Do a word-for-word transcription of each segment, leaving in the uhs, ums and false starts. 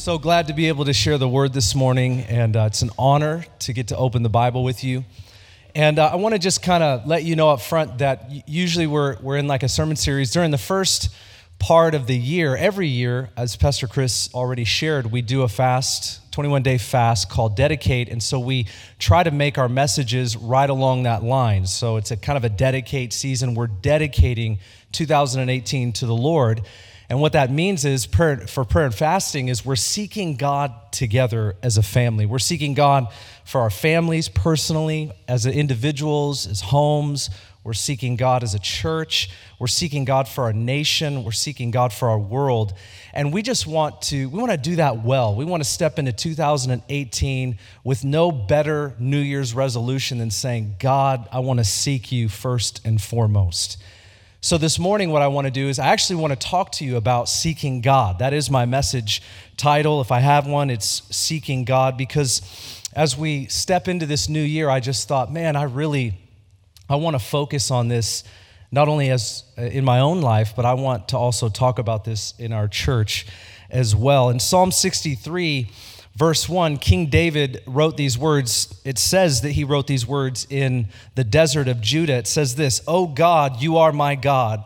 So glad to be able to share the word this morning, and uh, it's an honor to get to open the Bible with you. And uh, I want to just kind of let you know up front that usually we're we're in like a sermon series during the first part of the year. Every year, as Pastor Chris already shared, we do a fast, twenty-one day fast called Dedicate, and so we try to make our messages right along that line. So it's a kind of a dedicate season. We're dedicating two thousand eighteen to the Lord. And what that means is, prayer, for prayer and fasting, is we're seeking God together as a family. We're seeking God for our families personally, as individuals, as homes. We're seeking God as a church. We're seeking God for our nation. We're seeking God for our world. And we just want to, we want to do that well. We want to step into two thousand eighteen with no better New Year's resolution than saying, God, I want to seek you first and foremost. So this morning, what I want to do is I actually want to talk to you about seeking God. That is my message title. If I have one, it's Seeking God, because as we step into this new year, I just thought, man, I really, I want to focus on this, not only as in my own life, but I want to also talk about this in our church as well. In Psalm sixty-three, verse one, King David wrote these words. It says that he wrote these words in the desert of Judah. It says this, "O God, you are my God.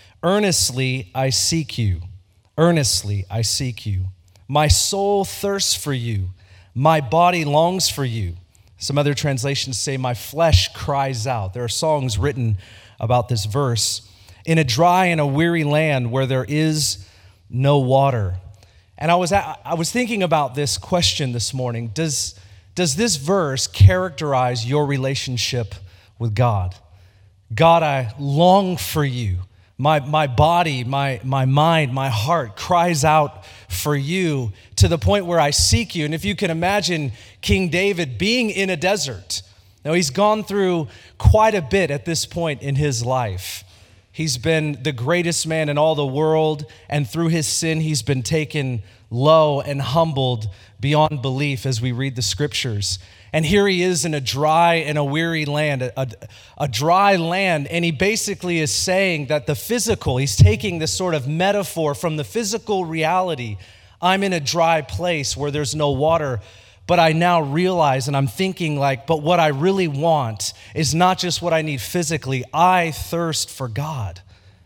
Earnestly I seek you. Earnestly I seek you. My soul thirsts for you. My body longs for you." Some other translations say, "My flesh cries out." There are songs written about this verse. "In a dry and a weary land where there is no water." And I was I was thinking about this question this morning. Does, does this verse characterize your relationship with God? God, I long for you. My, my body, my, my mind, my heart cries out for you to the point where I seek you. And if you can imagine King David being in a desert. Now, he's gone through quite a bit at this point in his life. He's been the greatest man in all the world, and through his sin, he's been taken low and humbled beyond belief as we read the scriptures. And here he is in a dry and a weary land, a, a, a dry land, and he basically is saying that the physical, he's taking this sort of metaphor from the physical reality. I'm in a dry place where there's no water, but I now realize, and I'm thinking like, but what I really want is not just what I need physically. I thirst for God.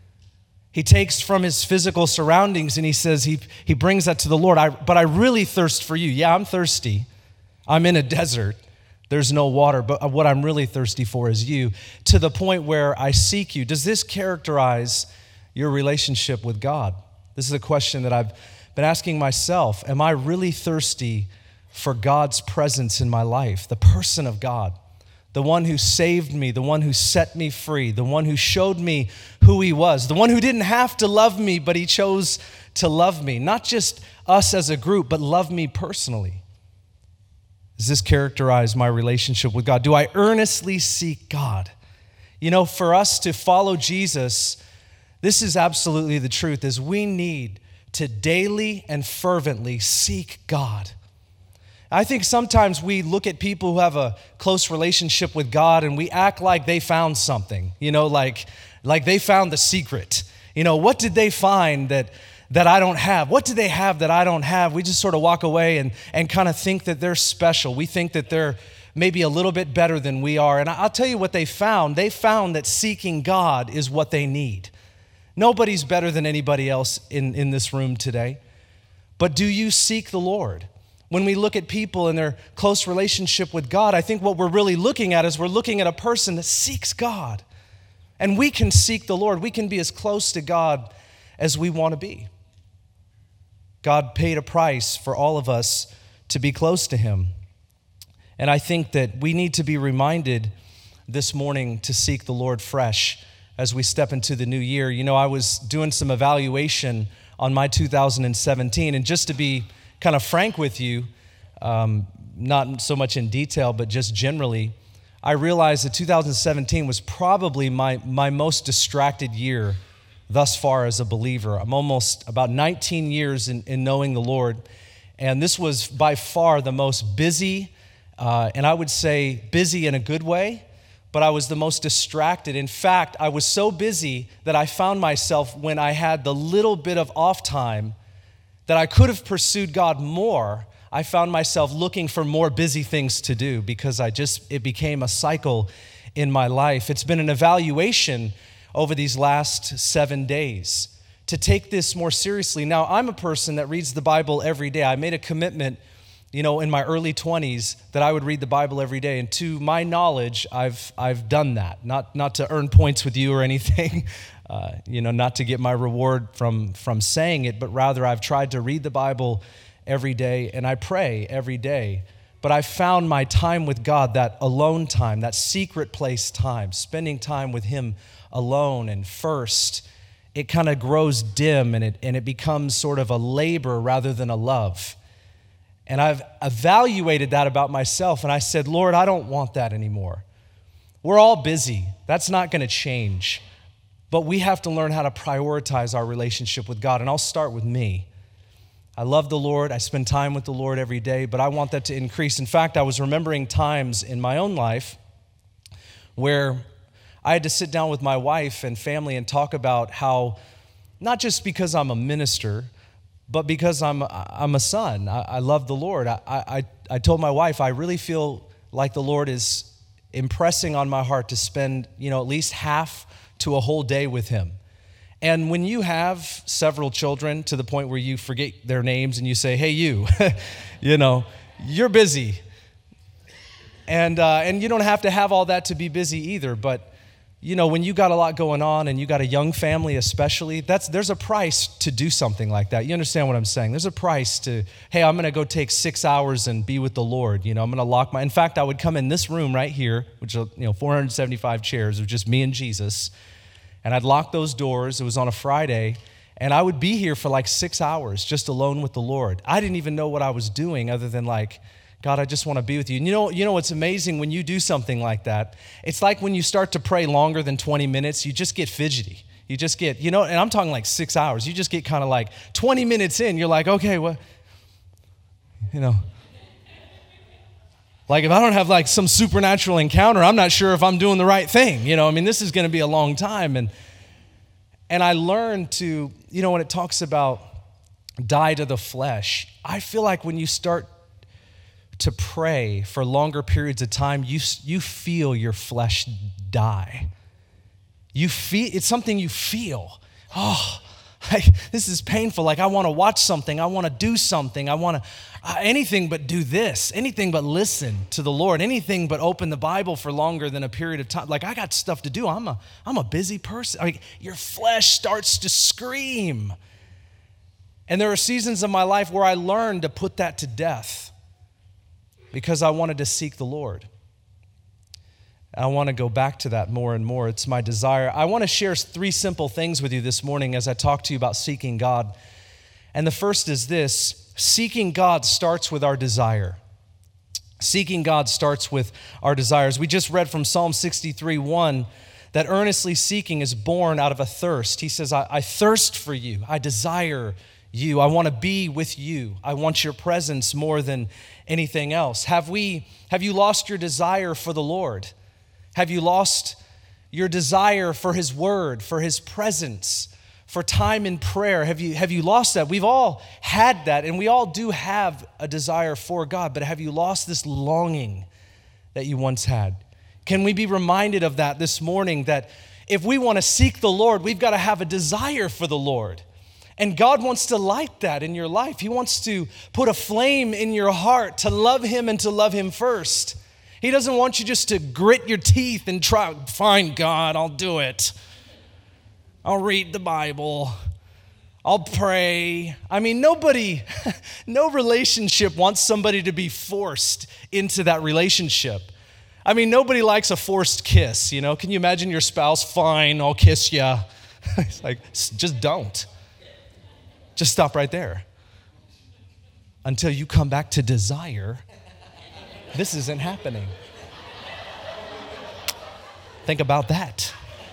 He takes from his physical surroundings and he says, he, he brings that to the Lord. I, but I really thirst for you. Yeah, I'm thirsty. I'm in a desert. There's no water, but what I'm really thirsty for is you, to the point where I seek you. Does this characterize your relationship with God? This is a question that I've been asking myself. Am I really thirsty for God's presence in my life, the person of God, the one who saved me, the one who set me free, the one who showed me who he was, the one who didn't have to love me, but he chose to love me, not just us as a group, but love me personally? Does this characterize my relationship with God? Do I earnestly seek God? You know, for us to follow Jesus, this is absolutely the truth, is we need to daily and fervently seek God. I think sometimes we look at people who have a close relationship with God and we act like they found something, you know, like, like they found the secret. You know, what did they find that, that I don't have? What do they have that I don't have? We just sort of walk away and, and kind of think that they're special. We think that they're maybe a little bit better than we are. And I'll tell you what they found. They found that seeking God is what they need. Nobody's better than anybody else in, in this room today. But do you seek the Lord? When we look at people and their close relationship with God, I think what we're really looking at is we're looking at a person that seeks God. And we can seek the Lord. We can be as close to God as we want to be. God paid a price for all of us to be close to him. And I think that we need to be reminded this morning to seek the Lord fresh as we step into the new year. You know, I was doing some evaluation on my two thousand seventeen, and just to be kind of frank with you, um, not so much in detail, but just generally, I realized that two thousand seventeen was probably my, my most distracted year thus far as a believer. I'm almost about nineteen years in, in knowing the Lord, and this was by far the most busy, uh, and I would say busy in a good way, but I was the most distracted. In fact, I was so busy that I found myself, when I had the little bit of off time, that I could have pursued God more, I found myself looking for more busy things to do because I just, it became a cycle in my life. It's been an evaluation over these last seven days to take this more seriously. Now, I'm a person that reads the Bible every day. I made a commitment, you know, in my early twenties that I would read the Bible every day. And to my knowledge, I've I've done that. Not not to earn points with you or anything, uh, you know, not to get my reward from from saying it, but rather I've tried to read the Bible every day and I pray every day. But I found my time with God, that alone time, that secret place time, spending time with Him alone and first, it kind of grows dim and it and it becomes sort of a labor rather than a love. And I've evaluated that about myself, and I said, Lord, I don't want that anymore. We're all busy. That's not going to change. But we have to learn how to prioritize our relationship with God, and I'll start with me. I love the Lord. I spend time with the Lord every day, but I want that to increase. In fact, I was remembering times in my own life where I had to sit down with my wife and family and talk about how, not just because I'm a minister, but because I'm I'm a son, I, I love the Lord. I, I I told my wife I really feel like the Lord is impressing on my heart to spend, you know, at least half to a whole day with Him. And when you have several children to the point where you forget their names and you say, "Hey, you," you know, you're busy, and uh, and you don't have to have all that to be busy either, but. You know, when you got a lot going on and you got a young family especially, that's there's a price to do something like that. You understand what I'm saying? There's a price to, hey, I'm going to go take six hours and be with the Lord. You know, I'm going to lock my, in fact, I would come in this room right here, which is, you know, four hundred seventy-five chairs of just me and Jesus, and I'd lock those doors. It was on a Friday, and I would be here for like six hours just alone with the Lord. I didn't even know what I was doing other than like, God, I just want to be with you. And you know, you know what's amazing when you do something like that? It's like when you start to pray longer than twenty minutes, you just get fidgety. You just get, you know, and I'm talking like six hours. You just get kind of like twenty minutes in, you're like, okay, what, you know. Like if I don't have like some supernatural encounter, I'm not sure if I'm doing the right thing. You know, I mean, this is going to be a long time. And, and I learned to, you know, when it talks about die to the flesh, I feel like when you start to pray for longer periods of time, you you feel your flesh die. You feel, it's something you feel. Oh, I, this is painful. Like I want to watch something. I want to do something. I want to, uh, anything but do this. Anything but listen to the Lord. Anything but open the Bible for longer than a period of time. Like I got stuff to do. I'm a, I'm a busy person. Like your flesh starts to scream. And there are seasons of my life where I learned to put that to death, because I wanted to seek the Lord. I want to go back to that more and more. It's my desire. I want to share three simple things with you this morning as I talk to you about seeking God. And the first is this: seeking God starts with our desire. Seeking God starts with our desires. We just read from Psalm sixty-three one that earnestly seeking is born out of a thirst. He says, I, I thirst for you. I desire you. I want to be with you. I want your presence more than anything else. Have we, have you lost your desire for the Lord? Have you lost your desire for His word, for His presence, for time in prayer? Have you, have you lost that? We've all had that, and we all do have a desire for God, but have you lost this longing that you once had? Can we be reminded of that this morning, that if we want to seek the Lord, we've got to have a desire for the Lord. And God wants to light that in your life. He wants to put a flame in your heart to love Him and to love Him first. He doesn't want you just to grit your teeth and try, fine, God, I'll do it. I'll read the Bible. I'll pray. I mean, nobody, no relationship wants somebody to be forced into that relationship. I mean, nobody likes a forced kiss, you know? Can you imagine your spouse, fine, I'll kiss ya. It's like, just don't. Just stop right there. Until you come back to desire, this isn't happening. Think about that.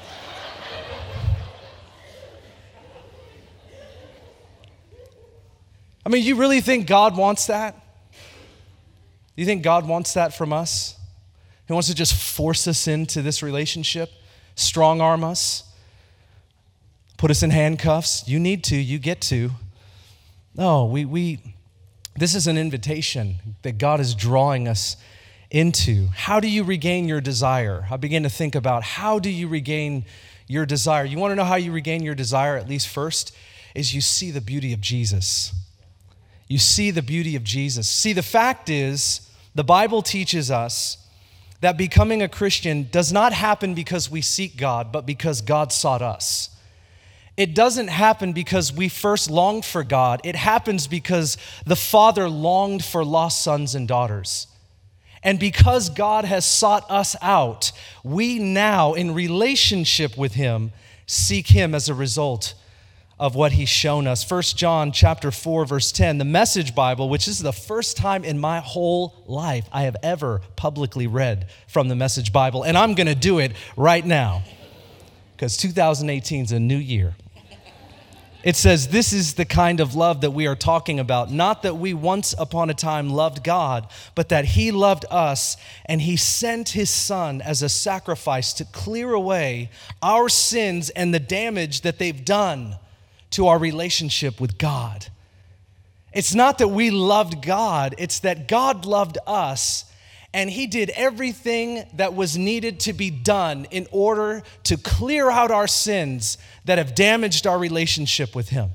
I mean, you really think God wants that? You think God wants that from us? He wants to just force us into this relationship, strong arm us, put us in handcuffs. You need to, you get to. No, we, we this is an invitation that God is drawing us into. How do you regain your desire? I begin to think about how do you regain your desire? You want to know how you regain your desire, at least first, is you see the beauty of Jesus. You see the beauty of Jesus. See, the fact is, the Bible teaches us that becoming a Christian does not happen because we seek God, but because God sought us. It doesn't happen because we first longed for God. It happens because the Father longed for lost sons and daughters. And because God has sought us out, we now, in relationship with Him, seek Him as a result of what He's shown us. First John chapter four, verse ten, the Message Bible, which is the first time in my whole life I have ever publicly read from the Message Bible. And I'm going to do it right now because two thousand eighteen is a new year. It says, this is the kind of love that we are talking about. Not that we once upon a time loved God, but that He loved us and He sent His Son as a sacrifice to clear away our sins and the damage that they've done to our relationship with God. It's not that we loved God, it's that God loved us and He did everything that was needed to be done in order to clear out our sins that have damaged our relationship with Him.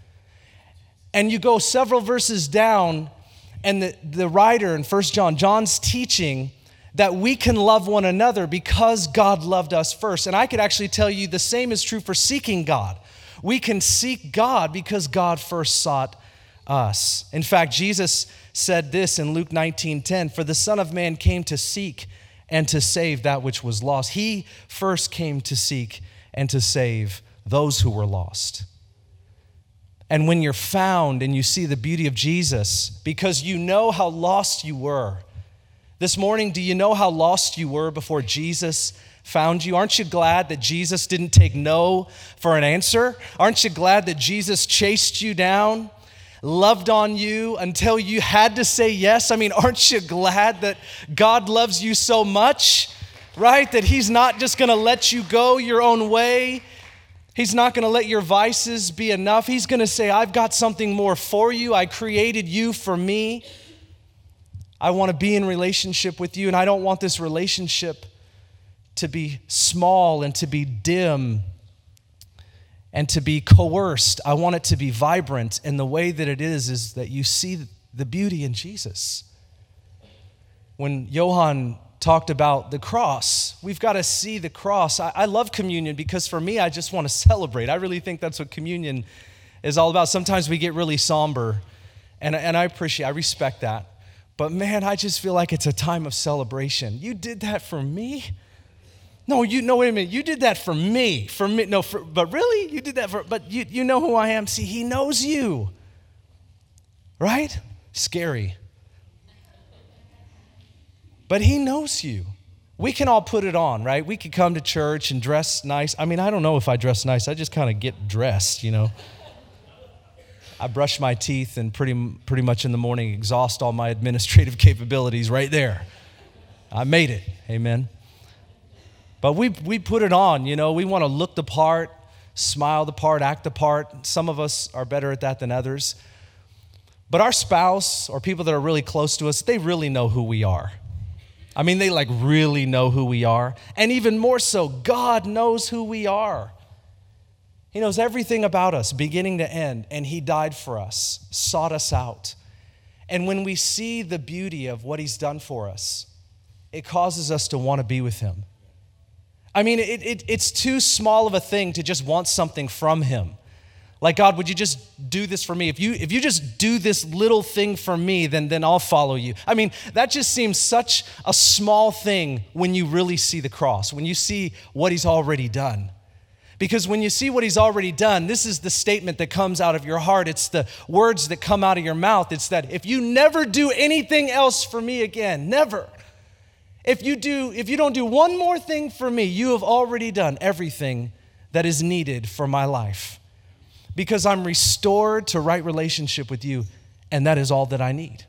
And you go several verses down, and the, the writer in First John, John's teaching that we can love one another because God loved us first. And I could actually tell you the same is true for seeking God. We can seek God because God first sought us. In fact, Jesus said this in Luke nineteen ten, for the Son of Man came to seek and to save that which was lost. He first came to seek and to save those who were lost. And when you're found and you see the beauty of Jesus, because you know how lost you were. This morning, do you know how lost you were before Jesus found you? Aren't you glad that Jesus didn't take no for an answer? Aren't you glad that Jesus chased you down, loved on you until you had to say yes? I mean, aren't you glad that God loves you so much, right? That He's not just going to let you go your own way. He's not going to let your vices be enough. He's going to say, I've got something more for you. I created you for me. I want to be in relationship with you, and I don't want this relationship to be small and to be dim and to be coerced. I want it to be vibrant, and the way that it is is that you see the beauty in Jesus. When Johann talked about the cross, we've got to see the cross. I, I love communion because for me, I just want to celebrate. I really think that's what communion is all about. Sometimes we get really somber, and, and I appreciate, I respect that. But man, I just feel like it's a time of celebration. You did that for me? No, you no, wait a minute. You did that for me. For me, no, for, but really? You did that for, but you, you know who I am. See, He knows you. Right? Scary. But He knows you. We can all put it on, right? We could come to church and dress nice. I mean, I don't know if I dress nice. I just kind of get dressed, you know. I brush my teeth and pretty pretty much in the morning exhaust all my administrative capabilities right there. I made it. Amen. But we we put it on, you know. We want to look the part, smile the part, act the part. Some of us are better at that than others. But our spouse or people that are really close to us, they really know who we are. I mean, they like really know who we are. And even more so, God knows who we are. He knows everything about us, beginning to end, and He died for us, sought us out. And when we see the beauty of what He's done for us, it causes us to want to be with Him. I mean, it, it, it's too small of a thing to just want something from Him. Like, God, would you just do this for me? If you if you just do this little thing for me, then, then I'll follow you. I mean, that just seems such a small thing when you really see the cross, when you see what He's already done. Because when you see what He's already done, this is the statement that comes out of your heart. It's the words that come out of your mouth. It's that if you never do anything else for me again, never. If you do, if you don't do one more thing for me, you have already done everything that is needed for my life. Because I'm restored to right relationship with you, and that is all that I need.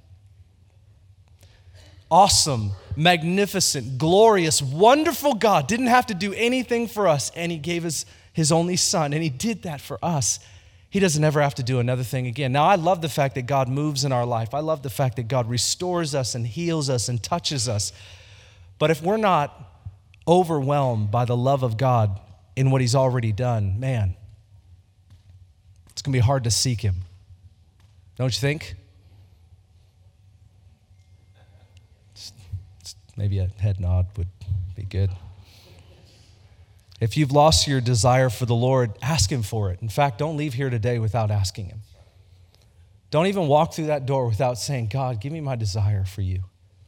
Awesome, magnificent, glorious, wonderful God didn't have to do anything for us, and He gave us His only Son, and He did that for us. he doesn't ever have to do another thing again. Now, I love the fact that God moves in our life. I love the fact that God restores us and heals us and touches us. But if we're not overwhelmed by the love of God in what he's already done, man, it's going to be hard to seek him. Don't you think? Maybe a head nod would be good. If you've lost your desire for the Lord, ask him for it. In fact, don't leave here today without asking him. Don't even walk through that door without saying, God, give me my desire for you.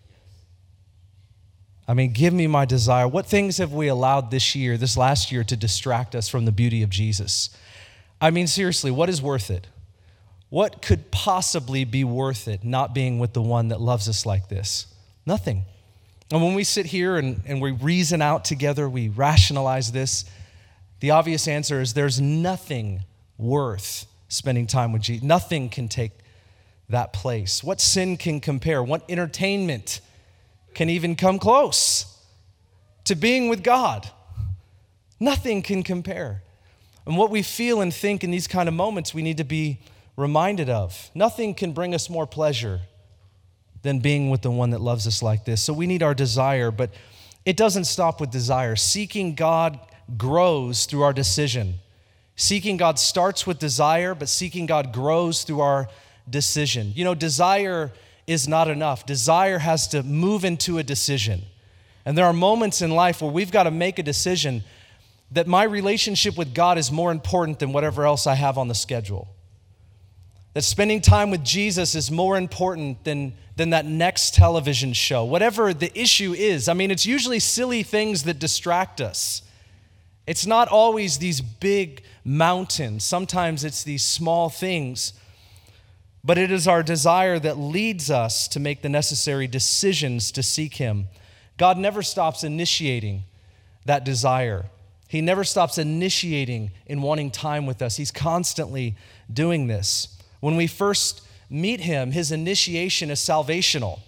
I mean, give me my desire. What things have we allowed this year, this last year, to distract us from the beauty of Jesus? I mean, seriously, what is worth it? What could possibly be worth it not being with the one that loves us like this? Nothing. And when we sit here and, and we reason out together, we rationalize this, the obvious answer is there's nothing worth spending time with Jesus. Nothing can take that place. What sin can compare? What entertainment can even come close to being with God? Nothing can compare. And what we feel and think in these kind of moments, we need to be reminded of. Nothing can bring us more pleasure than being with the one that loves us like this. So we need our desire, but it doesn't stop with desire. Seeking God grows through our decision. Seeking God starts with desire, but seeking God grows through our decision. You know, desire is not enough. Desire has to move into a decision. And there are moments in life where we've got to make a decision that my relationship with God is more important than whatever else I have on the schedule. That spending time with Jesus is more important than, than that next television show. Whatever the issue is, I mean, it's usually silly things that distract us. It's not always these big mountains. Sometimes it's these small things. But it is our desire that leads us to make the necessary decisions to seek him. God never stops initiating that desire. He never stops initiating in wanting time with us. He's constantly doing this. When we first meet him, his initiation is salvational.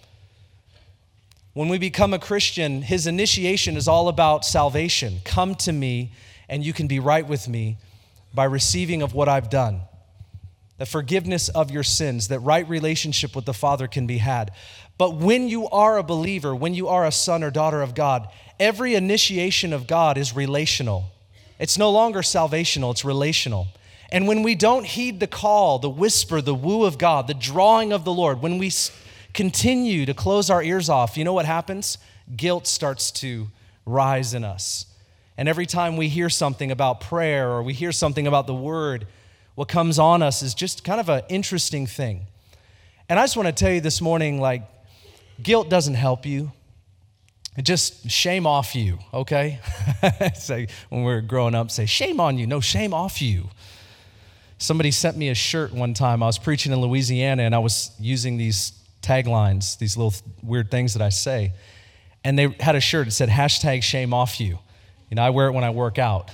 When we become a Christian, his initiation is all about salvation. Come to me and you can be right with me by receiving of what I've done. The forgiveness of your sins, that right relationship with the Father can be had. But when you are a believer, when you are a son or daughter of God, every initiation of God is relational. It's no longer salvational, it's relational. And when we don't heed the call, the whisper, the woo of God, the drawing of the Lord, when we continue to close our ears off, you know what happens? Guilt starts to rise in us. And every time we hear something about prayer or we hear something about the word, what comes on us is just kind of an interesting thing. And I just want to tell you this morning, like, guilt doesn't help you. It just shame off you, okay? Say, when we were growing up, say, shame on you. No, shame off you. Somebody sent me a shirt one time. I was preaching in Louisiana, and I was using these taglines, these little th- weird things that I say. And they had a shirt that said, hashtag shame off you. You know, I wear it when I work out.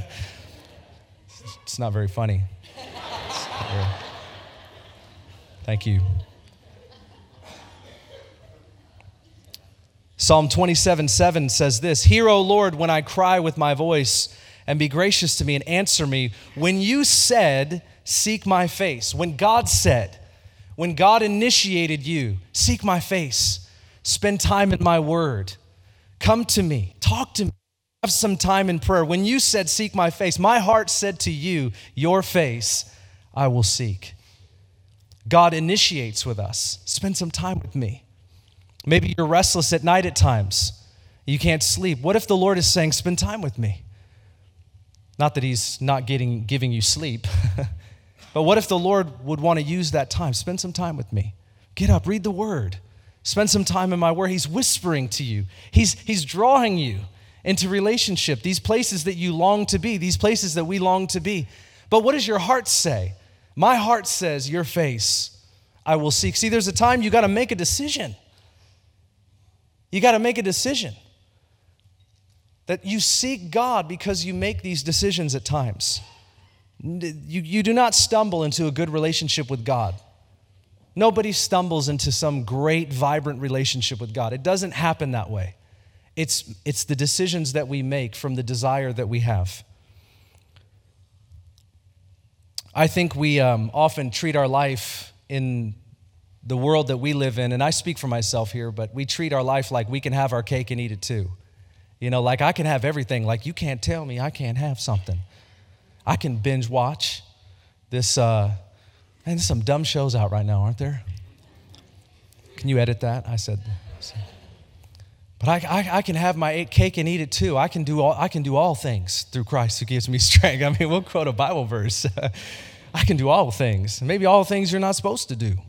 It's not very funny. Thank you. Psalm twenty-seven seven says this, hear, O Lord, when I cry with my voice, and be gracious to me and answer me. When you said, seek my face, when God said, when God initiated you, seek my face, spend time in my word, come to me, talk to me, have some time in prayer. When you said, seek my face, my heart said to you, your face I will seek. God initiates with us. Spend some time with me. Maybe you're restless at night at times. You can't sleep. What if the Lord is saying, spend time with me? Not that he's not getting, giving you sleep, but what if the Lord would want to use that time? Spend some time with me. Get up, read the word. Spend some time in my word. He's whispering to you. He's, he's drawing you into relationship, these places that you long to be, these places that we long to be. But what does your heart say? My heart says, your face I will seek. See, there's a time you got to make a decision. You got to make a decision. That you seek God because you make these decisions at times. You, you do not stumble into a good relationship with God. Nobody stumbles into some great, vibrant relationship with God. It doesn't happen that way. It's, it's the decisions that we make from the desire that we have. I think we um, often treat our life in the world that we live in, and I speak for myself here, but we treat our life like we can have our cake and eat it too. You know, like I can have everything. Like you can't tell me I can't have something. I can binge watch this. Uh, man, there's some dumb shows out right now, aren't there? Can you edit that? I said. But I, I, I can have my cake and eat it too. I can do all. I can do all things through Christ who gives me strength. I mean, we'll quote a Bible verse. I can do all things. Maybe all things you're not supposed to do.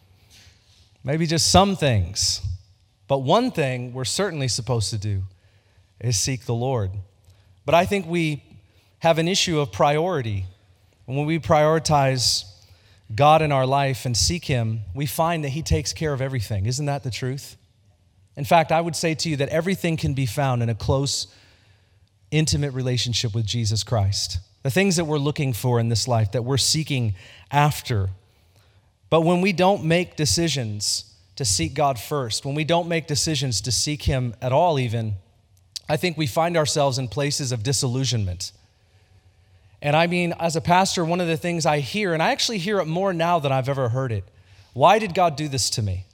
Maybe just some things. But one thing we're certainly supposed to do is seek the Lord. But I think we have an issue of priority. And when we prioritize God in our life and seek Him, we find that He takes care of everything. Isn't that the truth? In fact, I would say to you that everything can be found in a close, intimate relationship with Jesus Christ. The things that we're looking for in this life, that we're seeking after. But when we don't make decisions to seek God first, when we don't make decisions to seek Him at all even, I think we find ourselves in places of disillusionment. And I mean, as a pastor, one of the things I hear, and I actually hear it more now than I've ever heard it, why did God do this to me?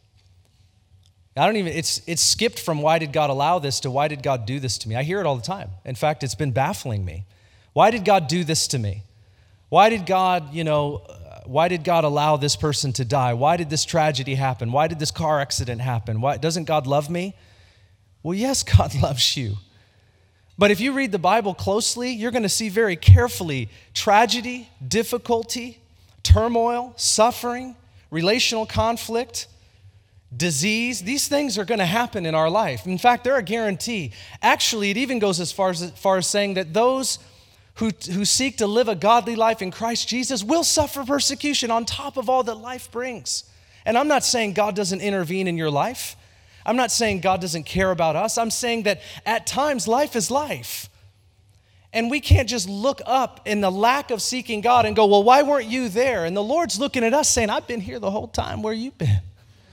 I don't even, it's it's skipped from why did God allow this to why did God do this to me? I hear it all the time. In fact, it's been baffling me. Why did God do this to me? Why did God, you know, why did God allow this person to die? Why did this tragedy happen? Why did this car accident happen? Why, doesn't God love me? Well, yes, God loves you. But if you read the Bible closely, you're going to see very carefully tragedy, difficulty, turmoil, suffering, relational conflict, disease. These things are going to happen in our life. In fact, they're a guarantee. Actually, it even goes as far as, as far as saying that those who, who seek to live a godly life in Christ Jesus will suffer persecution on top of all that life brings. And I'm not saying God doesn't intervene in your life. I'm not saying God doesn't care about us. I'm saying that at times life is life. And we can't just look up in the lack of seeking God and go, well, why weren't you there? And the Lord's looking at us saying, I've been here the whole time. Where you been?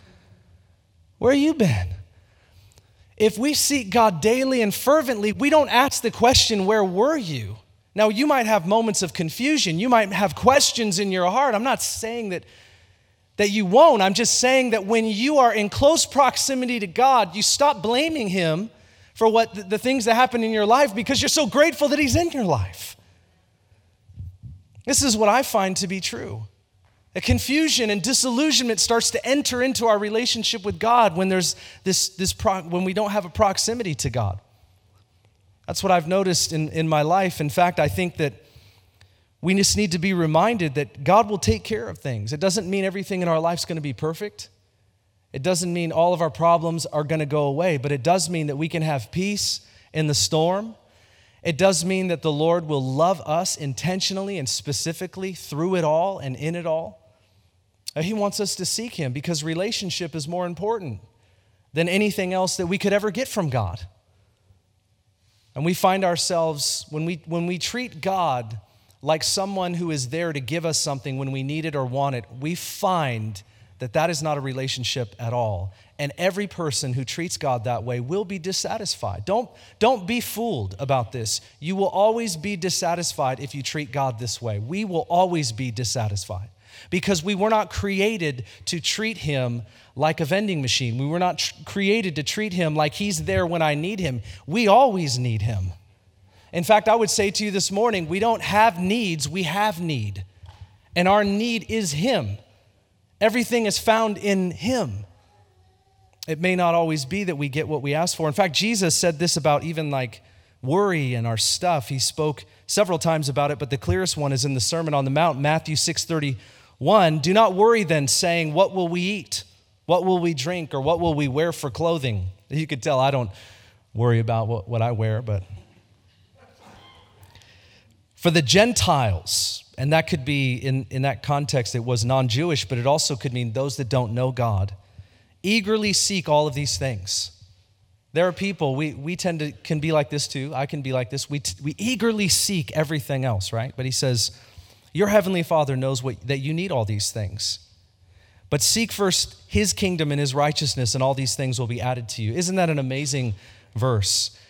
Where you been? If we seek God daily and fervently, we don't ask the question, where were you? Now, you might have moments of confusion. You might have questions in your heart. I'm not saying that that you won't. I'm just saying that when you are in close proximity to God, you stop blaming Him for what the, the things that happen in your life because you're so grateful that He's in your life. This is what I find to be true. A confusion and disillusionment starts to enter into our relationship with God when there's this, this pro, when we don't have a proximity to God. That's what I've noticed in, in my life. In fact, I think that we just need to be reminded that God will take care of things. It doesn't mean everything in our life is going to be perfect. It doesn't mean all of our problems are going to go away, but it does mean that we can have peace in the storm. It does mean that the Lord will love us intentionally and specifically through it all and in it all. He wants us to seek Him because relationship is more important than anything else that we could ever get from God. And we find ourselves, when we when we treat God like someone who is there to give us something when we need it or want it, we find that that is not a relationship at all. And every person who treats God that way will be dissatisfied. Don't, don't be fooled about this. You will always be dissatisfied if you treat God this way. We will always be dissatisfied because we were not created to treat Him like a vending machine. We were not tr- created to treat Him like He's there when I need Him. We always need Him. In fact, I would say to you this morning, we don't have needs, we have need. And our need is Him. Everything is found in Him. It may not always be that we get what we ask for. In fact, Jesus said this about even like worry and our stuff. He spoke several times about it, but the clearest one is in the Sermon on the Mount, Matthew six thirty-one. Do not worry then, saying, what will we eat? What will we drink? Or what will we wear for clothing? You could tell I don't worry about what, what I wear, but... For the Gentiles, and that could be, in, in that context, it was non-Jewish, but it also could mean those that don't know God, eagerly seek all of these things. There are people, we, we tend to, can be like this too, I can be like this, we, we eagerly seek everything else, right? But he says, your heavenly Father knows what, that you need all these things. But seek first His kingdom and His righteousness, and all these things will be added to you. Isn't that an amazing verse?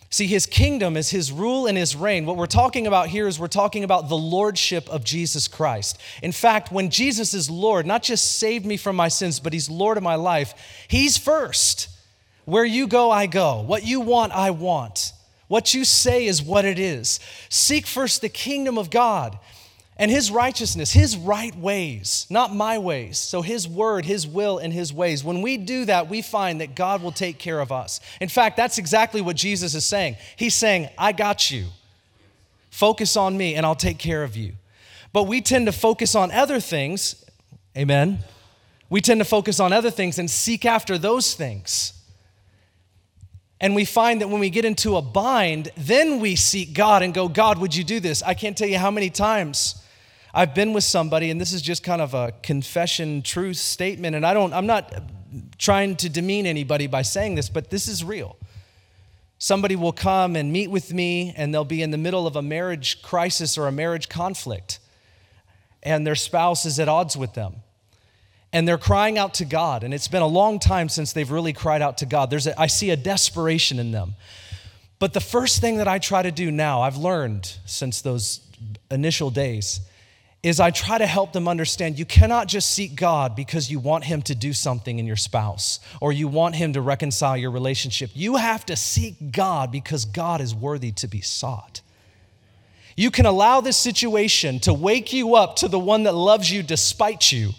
See, his kingdom is his rule and his reign. What we're talking about here is we're talking about the lordship of Jesus Christ. In fact, when Jesus is Lord, not just saved me from my sins, but he's Lord of my life, he's first. Where you go, I go. What you want, I want. What you say is what it is. Seek first the kingdom of God and his righteousness, his right ways, not my ways. So his word, his will, and his ways. When we do that, we find that God will take care of us. In fact, that's exactly what Jesus is saying. He's saying, I got you. Focus on me and I'll take care of you. But we tend to focus on other things. Amen. We tend to focus on other things and seek after those things. And we find that when we get into a bind, then we seek God and go, God, would you do this? I can't tell you how many times I've been with somebody, and this is just kind of a confession, truth statement, and I don't, I'm not trying to demean anybody by saying this, but this is real. Somebody will come and meet with me, and they'll be in the middle of a marriage crisis or a marriage conflict, and their spouse is at odds with them. And they're crying out to God, and it's been a long time since they've really cried out to God. There's a, I see a desperation in them. But the first thing that I try to do now, I've learned since those initial days, is I try to help them understand you cannot just seek God because you want him to do something in your spouse or you want him to reconcile your relationship. You have to seek God because God is worthy to be sought. You can allow this situation to wake you up to the one that loves you despite you.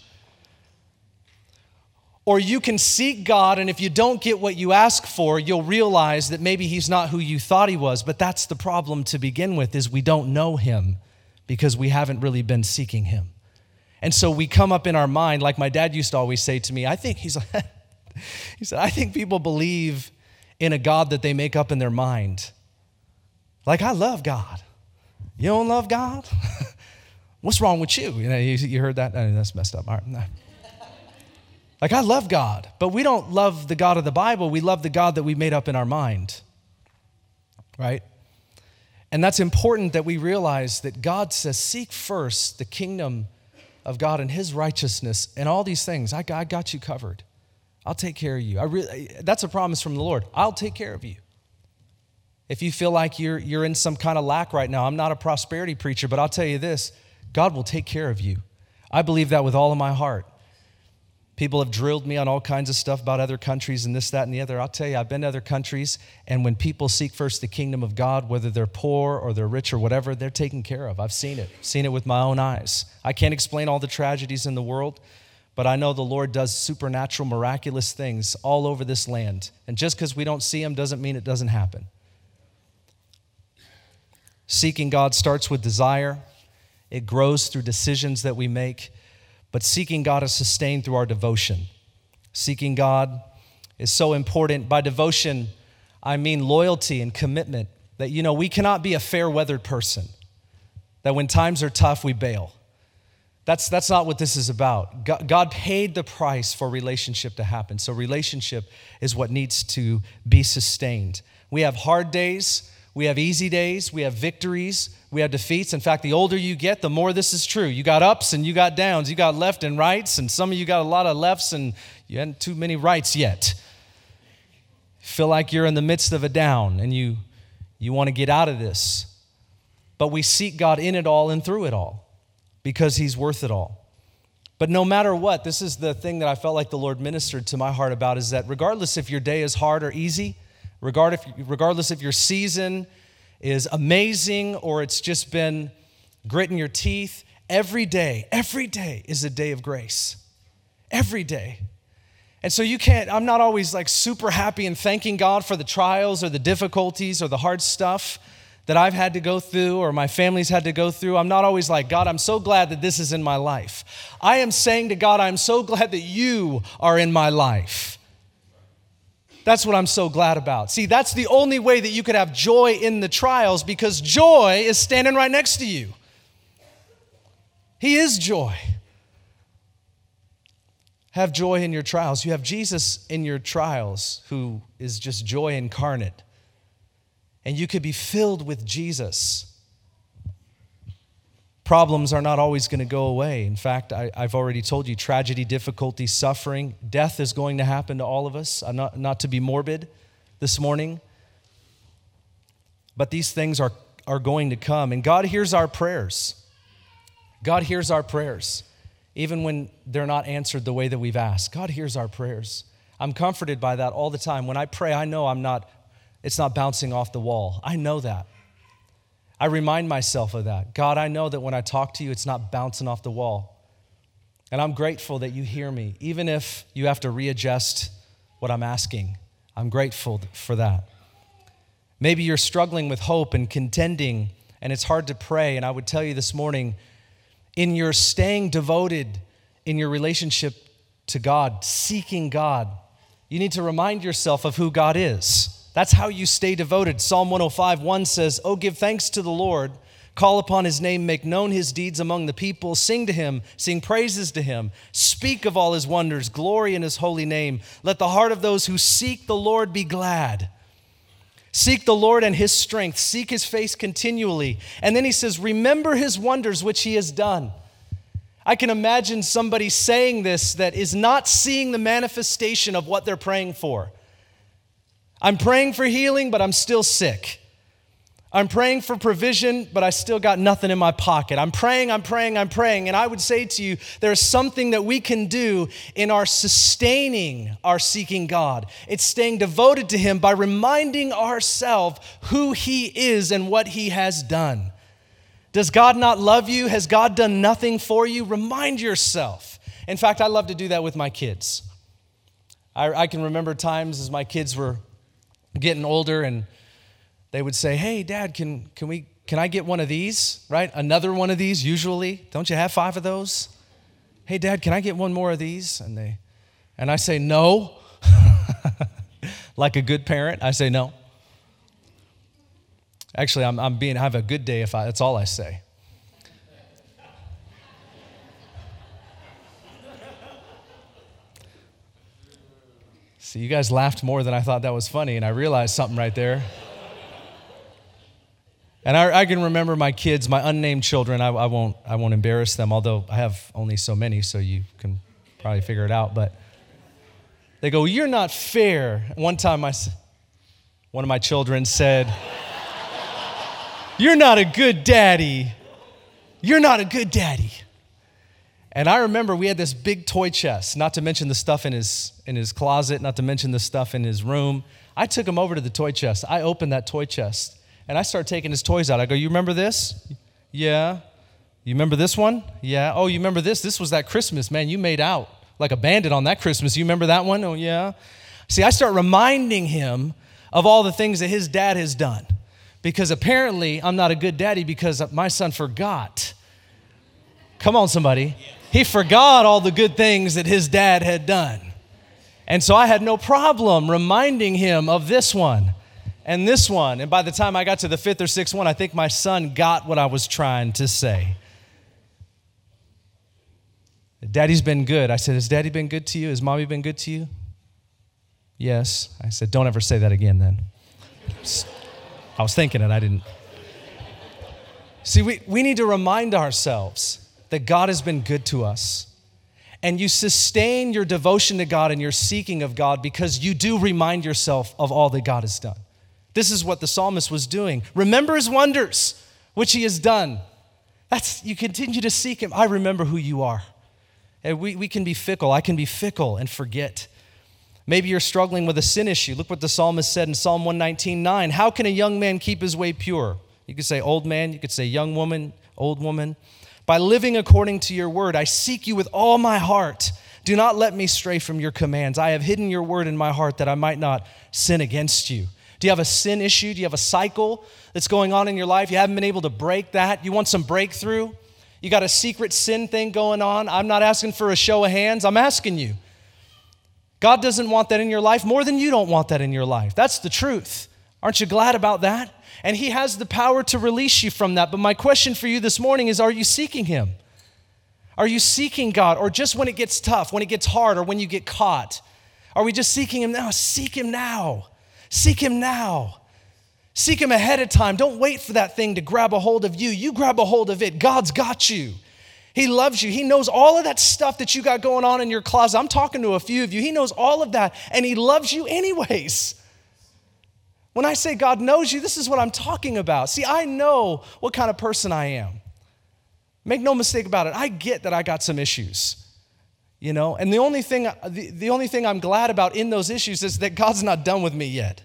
Or you can seek God, and if you don't get what you ask for, you'll realize that maybe he's not who you thought he was. But that's the problem to begin with, is we don't know him because we haven't really been seeking him. And so we come up in our mind, like my dad used to always say to me, I think he's like, he said, I think people believe in a God that they make up in their mind. Like, I love God. You don't love God? What's wrong with you? You know, you, you heard that? Oh, that's messed up. All right, no. Like, I love God, but we don't love the God of the Bible. We love the God that we made up in our mind, right? And that's important that we realize that God says, seek first the kingdom of God and his righteousness and all these things. I, I got you covered. I'll take care of you. I really, that's a promise from the Lord. I'll take care of you. If you feel like you're, you're in some kind of lack right now, I'm not a prosperity preacher, but I'll tell you this, God will take care of you. I believe that with all of my heart. People have drilled me on all kinds of stuff about other countries and this, that, and the other. I'll tell you, I've been to other countries, and when people seek first the kingdom of God, whether they're poor or they're rich or whatever, they're taken care of. I've seen it, seen it with my own eyes. I can't explain all the tragedies in the world, but I know the Lord does supernatural, miraculous things all over this land. And just because we don't see them doesn't mean it doesn't happen. Seeking God starts with desire. It grows through decisions that we make. But seeking God is sustained through our devotion. Seeking God is so important. By devotion, I mean loyalty and commitment. That, you know, we cannot be a fair-weathered person. That when times are tough, we bail. That's, that's not what this is about. God, God paid the price for relationship to happen. So relationship is what needs to be sustained. We have hard days. We have easy days, we have victories, we have defeats. In fact, the older you get, the more this is true. You got ups and you got downs, you got left and rights, and some of you got a lot of lefts and you hadn't too many rights yet. Feel like you're in the midst of a down and you, you want to get out of this. But we seek God in it all and through it all because he's worth it all. But no matter what, this is the thing that I felt like the Lord ministered to my heart about, is that regardless if your day is hard or easy, regardless if your season is amazing or it's just been gritting your teeth, every day, every day is a day of grace. Every day. And so you can't, I'm not always like super happy and thanking God for the trials or the difficulties or the hard stuff that I've had to go through or my family's had to go through. I'm not always like, God, I'm so glad that this is in my life. I am saying to God, I'm so glad that you are in my life. That's what I'm so glad about. See, that's the only way that you could have joy in the trials, because joy is standing right next to you. He is joy. Have joy in your trials. You have Jesus in your trials, who is just joy incarnate. And you could be filled with Jesus. Problems are not always going to go away. In fact, I, I've already told you, tragedy, difficulty, suffering, death is going to happen to all of us. I'm not, not to be morbid this morning. but these things are, are going to come. And God hears our prayers. God hears our prayers, even when they're not answered the way that we've asked. God hears our prayers. I'm comforted by that all the time. When I pray, I know I'm not, it's not bouncing off the wall. I know that. I remind myself of that. God, I know that when I talk to you, it's not bouncing off the wall. And I'm grateful that you hear me, even if you have to readjust what I'm asking. I'm grateful for that. Maybe you're struggling with hope and contending, and it's hard to pray. And I would tell you this morning, in your staying devoted in your relationship to God, seeking God, you need to remind yourself of who God is. That's how you stay devoted. Psalm one oh five, one says, "Oh, give thanks to the Lord, call upon his name, make known his deeds among the people, sing to him, sing praises to him, speak of all his wonders, glory in his holy name. Let the heart of those who seek the Lord be glad." Seek the Lord and his strength, seek his face continually. And then he says, remember his wonders which he has done. I can imagine somebody saying this that is not seeing the manifestation of what they're praying for. I'm praying for healing, but I'm still sick. I'm praying for provision, but I still got nothing in my pocket. I'm praying, I'm praying, I'm praying. And I would say to you, there's something that we can do in our sustaining our seeking God. It's staying devoted to him by reminding ourselves who he is and what he has done. Does God not love you? Has God done nothing for you? Remind yourself. In fact, I love to do that with my kids. I, I can remember times as my kids were getting older and they would say, "Hey, Dad, can can we can I get one of these?" Right? Another one of these, usually. Don't you have five of those? "Hey, Dad, can I get one more of these?" And they and I say, "No." Like a good parent, I say no. Actually, I'm I'm being I have a good day if I that's all I say. See, you guys laughed more than I thought that was funny, and I realized something right there. And I, I can remember my kids, my unnamed children. I, I won't, I won't embarrass them, although I have only so many, so you can probably figure it out. But they go, "You're not fair." One time, my, one of my children said, "You're not a good daddy. You're not a good daddy." And I remember we had this big toy chest, not to mention the stuff in his in his closet, not to mention the stuff in his room. I took him over to the toy chest. I opened that toy chest. And I start taking his toys out. I go, "You remember this?" "Yeah." "You remember this one?" "Yeah." "Oh, you remember this? This was that Christmas, man. You made out like a bandit on that Christmas. You remember that one?" "Oh, yeah." See, I start reminding him of all the things that his dad has done. Because apparently I'm not a good daddy because my son forgot. Come on, somebody. He forgot all the good things that his dad had done. And so I had no problem reminding him of this one. And this one, and by the time I got to the fifth or sixth one, I think my son got what I was trying to say. "Daddy's been good." I said, "Has Daddy been good to you? Has Mommy been good to you?" "Yes." I said, "Don't ever say that again then." I was thinking it, I didn't. See, we, we need to remind ourselves that God has been good to us. And you sustain your devotion to God and your seeking of God because you do remind yourself of all that God has done. This is what the psalmist was doing. Remember his wonders, which he has done. That's, you continue to seek him. I remember who you are. And we, we can be fickle. I can be fickle and forget. Maybe you're struggling with a sin issue. Look what the psalmist said in Psalm one nineteen, nine. "How can a young man keep his way pure?" You could say old man. You could say young woman, old woman. "By living according to your word. I seek you with all my heart. Do not let me stray from your commands. I have hidden your word in my heart that I might not sin against you." Do you have a sin issue? Do you have a cycle that's going on in your life? You haven't been able to break that? You want some breakthrough? You got a secret sin thing going on? I'm not asking for a show of hands. I'm asking you. God doesn't want that in your life more than you don't want that in your life. That's the truth. Aren't you glad about that? And he has the power to release you from that. But my question for you this morning is, are you seeking him? Are you seeking God? Or just when it gets tough, when it gets hard, or when you get caught? Are we just seeking him now? Seek him now. Seek him now. Seek him ahead of time. Don't wait for that thing to grab a hold of you. You grab a hold of it. God's got you. He loves you. He knows all of that stuff that you got going on in your closet. I'm talking to a few of you. He knows all of that, and he loves you anyways. When I say God knows you, this is what I'm talking about. See, I know what kind of person I am. Make no mistake about it. I get that I got some issues, you know, and the only thing, the, the only thing I'm glad about in those issues is that God's not done with me yet.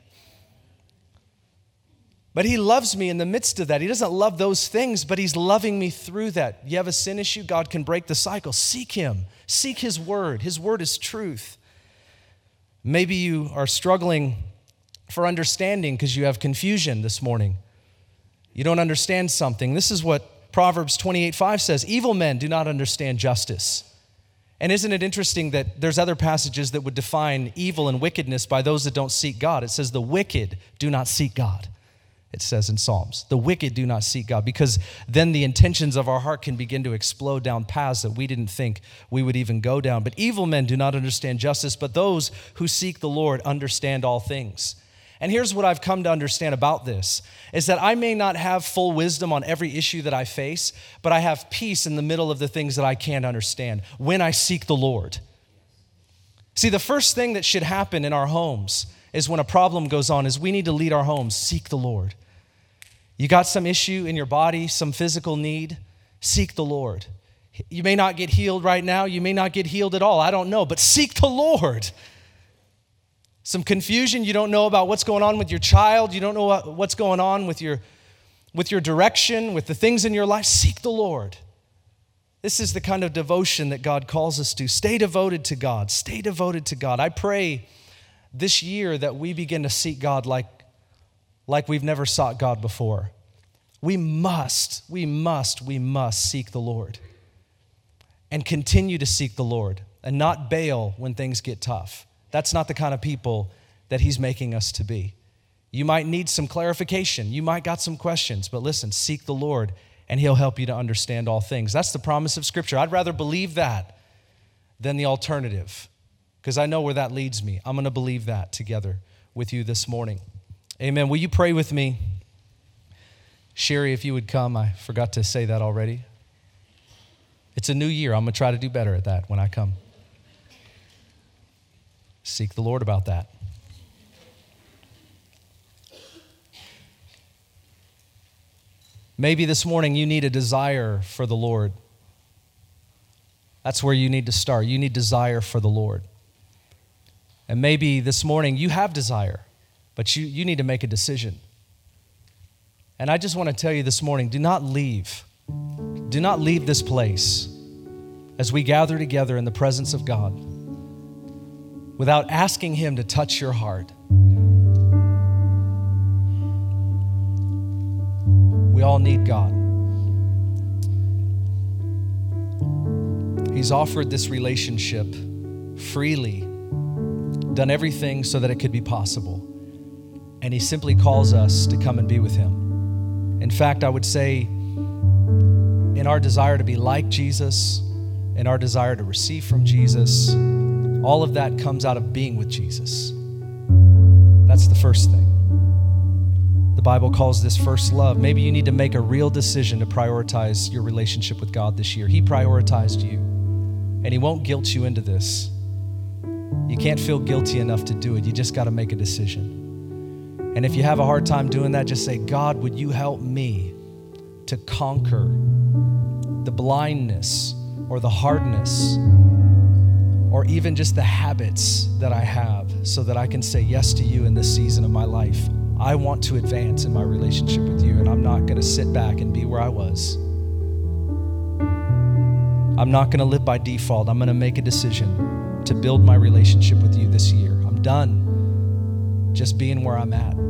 But he loves me in the midst of that. He doesn't love those things, but he's loving me through that. You have a sin issue, God can break the cycle. Seek him. Seek his word. His word is truth. Maybe you are struggling for understanding because you have confusion this morning. You don't understand something. This is what Proverbs twenty-eight five says, evil men do not understand justice. And isn't it interesting that there's other passages that would define evil and wickedness by those that don't seek God? It says the wicked do not seek God. It says in Psalms, the wicked do not seek God, because then the intentions of our heart can begin to explode down paths that we didn't think we would even go down. But evil men do not understand justice, but those who seek the Lord understand all things. And here's what I've come to understand about this, is that I may not have full wisdom on every issue that I face, but I have peace in the middle of the things that I can't understand when I seek the Lord. See, the first thing that should happen in our homes is when a problem goes on is we need to lead our homes, seek the Lord. You got some issue in your body, some physical need, seek the Lord. You may not get healed right now. You may not get healed at all. I don't know, but seek the Lord. Some confusion, you don't know about what's going on with your child. You don't know what's going on with your, with your direction, with the things in your life. Seek the Lord. This is the kind of devotion that God calls us to. Stay devoted to God. Stay devoted to God. I pray this year that we begin to seek God like like we've never sought God before. We must, we must, we must seek the Lord and continue to seek the Lord and not bail when things get tough. That's not the kind of people that he's making us to be. You might need some clarification. You might got some questions, but listen, seek the Lord and he'll help you to understand all things. That's the promise of Scripture. I'd rather believe that than the alternative, because I know where that leads me. I'm going to believe that together with you this morning. Amen. Will you pray with me? Sherry, if you would come. I forgot to say that already. It's a new year. I'm going to try to do better at that when I come. Seek the Lord about that. Maybe this morning you need a desire for the Lord. That's where you need to start. You need desire for the Lord. And maybe this morning you have desire, but you, you need to make a decision. And I just want to tell you this morning, do not leave. Do not leave this place as we gather together in the presence of God without asking him to touch your heart. We all need God. He's offered this relationship freely, done everything so that it could be possible. And he simply calls us to come and be with him. In fact, I would say in our desire to be like Jesus, in our desire to receive from Jesus, all of that comes out of being with Jesus. That's the first thing. The Bible calls this first love. Maybe you need to make a real decision to prioritize your relationship with God this year. He prioritized you, and he won't guilt you into this. You can't feel guilty enough to do it. You just got to make a decision. And if you have a hard time doing that, just say, God, would you help me to conquer the blindness or the hardness or even just the habits that I have so that I can say yes to you in this season of my life. I want to advance in my relationship with you, and I'm not going to sit back and be where I was. I'm not going to live by default. I'm going to make a decision to build my relationship with you this year. I'm done just being where I'm at.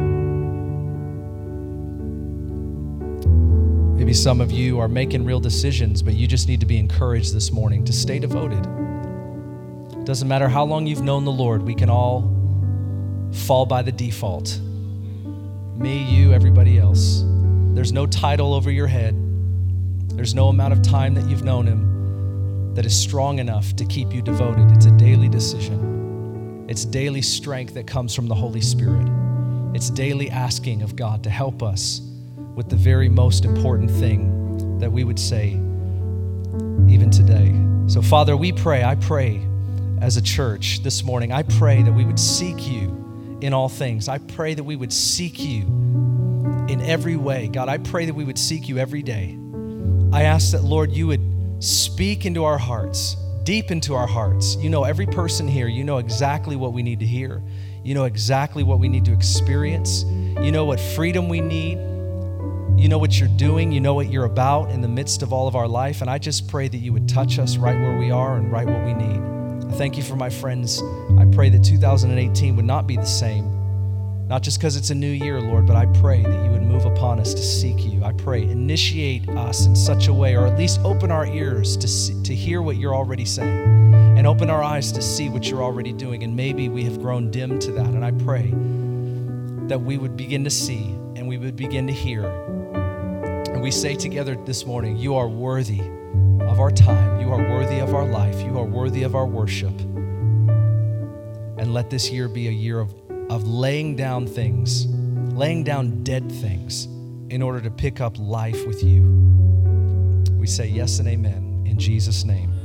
Maybe some of you are making real decisions, but you just need to be encouraged this morning to stay devoted. It doesn't matter how long you've known the Lord, we can all fall by the default. Me, you, everybody else. There's no title over your head. There's no amount of time that you've known him that is strong enough to keep you devoted. It's a daily decision. It's daily strength that comes from the Holy Spirit. It's daily asking of God to help us with the very most important thing that we would say even today. So Father, we pray, I pray as a church this morning, I pray that we would seek you in all things. I pray that we would seek you in every way. God, I pray that we would seek you every day. I ask that, Lord, you would speak into our hearts, deep into our hearts. You know every person here. You know exactly what we need to hear. You know exactly what we need to experience. You know what freedom we need. You know what you're doing. You know what you're about in the midst of all of our life. And I just pray that you would touch us right where we are and right what we need. I thank you for my friends. I pray that two thousand eighteen would not be the same. Not just because it's a new year, Lord, but I pray that you would move upon us to seek you. I pray, initiate us in such a way, or at least open our ears to see, to hear what you're already saying, and open our eyes to see what you're already doing. And maybe we have grown dim to that. And I pray that we would begin to see and we would begin to hear. And we say together this morning, you are worthy of our time. You are worthy of our life. You are worthy of our worship. And let this year be a year of of laying down things, laying down dead things in order to pick up life with you. We say yes and amen in Jesus' name.